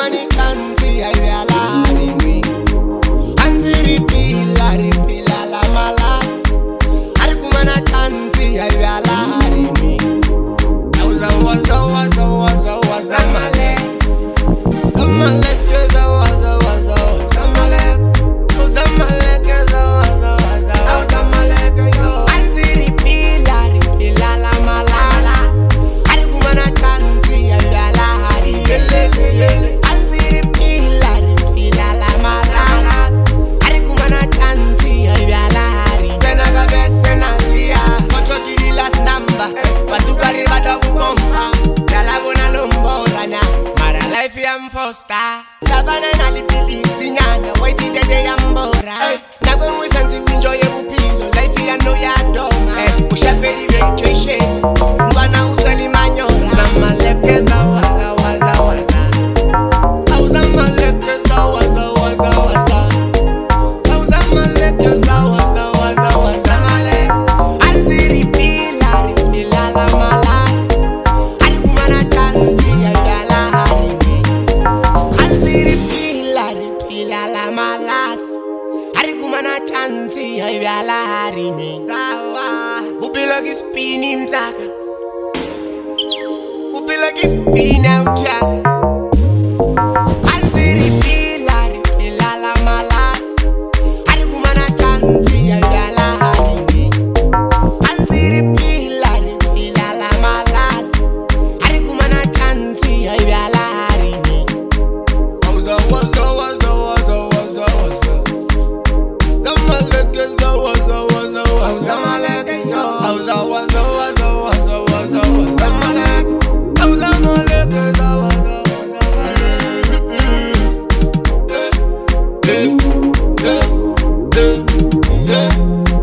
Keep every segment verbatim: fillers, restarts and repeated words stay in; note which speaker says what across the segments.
Speaker 1: kumani kanti ayalari mi anziri pila ripila la malas ari kumana kanti ayalari mi auza waza waza waza waza male male keza waza waza waza male auza male keza waza waza waza male yo anziri pila ripila la malas ari kumana kanti ayalari yele yele anziri pila ripila la malas ari kumana kanti ayalari tena kabese nalia ocho kiri last number batukari bata kukompa yala bona lomboranya mara life ya mfosta sabana nalipilisi nyanya waiti dede ya mbora nagwe mwisanzi enjoy upilo life ya no ya doma ushapeli vacation ngwana utali manyora mama lekeza waza waza waza auza malekeza waza waza waza auza malekeza waza waza waza male anziri pila ripila la malas ari kumana tanti ya galahari anziri pila ripila la malas ari kumana tanti ya galahari ni upila kispini mtaka upila kispini utaka anziri pila ripila la malas ari kumana tanti ya galahari anziri pila ripila la malas ari kumana tanti ya galahari auza waza waza waza waza waza zamalekeza waza waza waza maleke yo auza waza waza waza waza waza maleke auza malekeza waza waza eh eh eh eh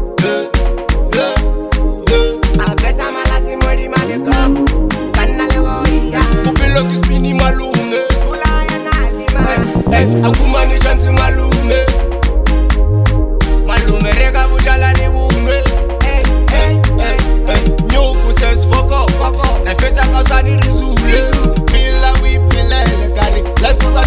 Speaker 1: eh abesa malasi mori maleko kanale woya upilo kispini malume ulaya nalima eh akumani chance malume malume rega bujala ni bume eh eh eh nyoku says fuck up na feta kasani rizule bila we pila le kari life